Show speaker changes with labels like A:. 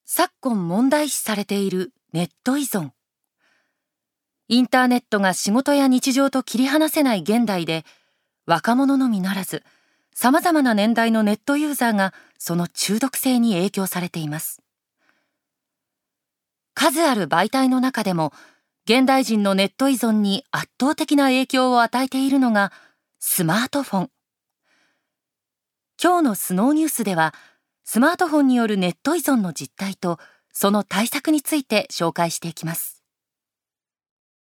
A: 昨今問題視されているネット依存。インターネットが仕事や日常と切り離せない現代で、若者のみならず、様々な年代のネットユーザーがその中毒性に影響されています。数ある媒体の中でも、現代人のネット依存に圧倒的な影響を与えているのがスマートフォン。今日のスノーニュースでは、スマートフォンによるネット依存の実態とその対策について紹介していきます。